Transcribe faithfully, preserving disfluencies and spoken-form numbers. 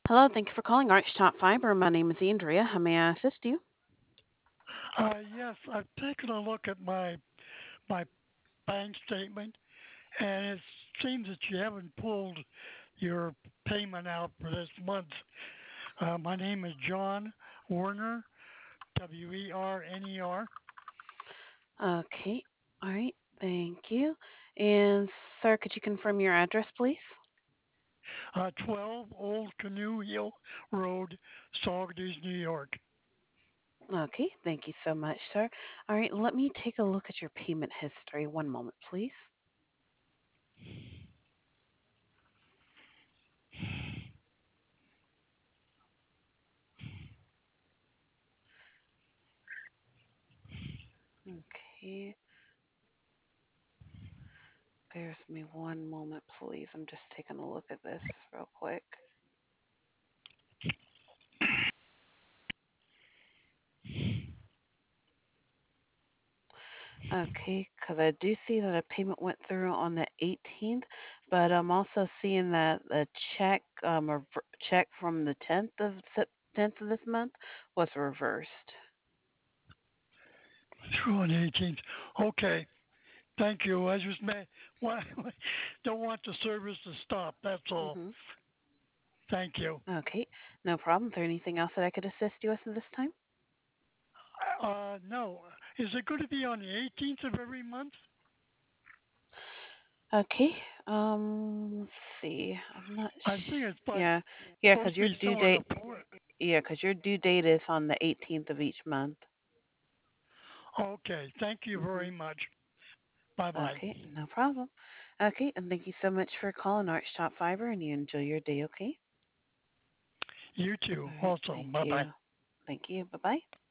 Hello, thank you for calling Arch Top Fiber. My name is Andrea. How may I assist you? Uh, yes, I've taken a look at my my bank statement, and it seems that you haven't pulled your payment out for this month. Uh, my name is John Werner, W E R N E R, Okay, all right, thank you. And, sir, could you confirm your address, please? uh, twelve Old Canoe Hill Road, Saugerties, New York. Okay, thank you so much, sir. All right, let me take a look at your payment history. One moment, please. Okay, bear with me one moment, please. I'm just taking a look at this real quick. Okay, because I do see that a payment went through on the eighteenth, but I'm also seeing that the check, um, a rever- check from the tenth of Sep- tenth of this month was reversed. Through on the eighteenth. Okay, thank you. I just may, want, don't want the service to stop. That's all. Hmm. Thank you. Okay, no problem. Is there anything else that I could assist you with at this time? Uh, no. Is it going to be on the eighteenth of every month? Okay, um, let's see. I'm not. I think Sh- it's like yeah, yeah, supposed because to your be due somewhere date. the fourth. Yeah, because your due date is on the eighteenth of each month. Okay, thank you Hmm. very much. Bye bye. Okay, no problem. Okay, and thank you so much for calling Arch Top Fiber, and you enjoy your day, okay? You too. All right, Also, thank bye bye. you. Thank you. Bye-bye.